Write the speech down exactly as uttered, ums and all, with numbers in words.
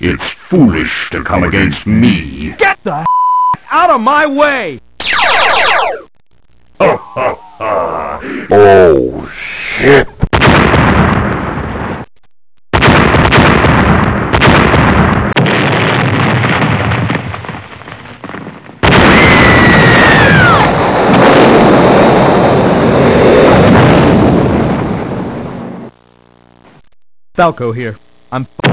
It's foolish to come against me. Get the out of my way! Ha ha ha! Oh, shit! Falco here. I'm